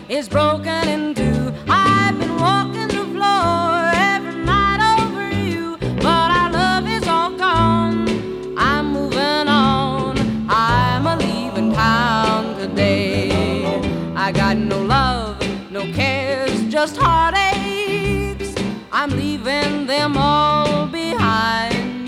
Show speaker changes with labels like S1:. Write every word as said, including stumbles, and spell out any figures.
S1: is broken in two. I've been walking the floor every night over you, but our love is all gone. I'm moving on, I'm a leaving town today. I got no love, no cares, just heartaches. I'm leaving them all behind.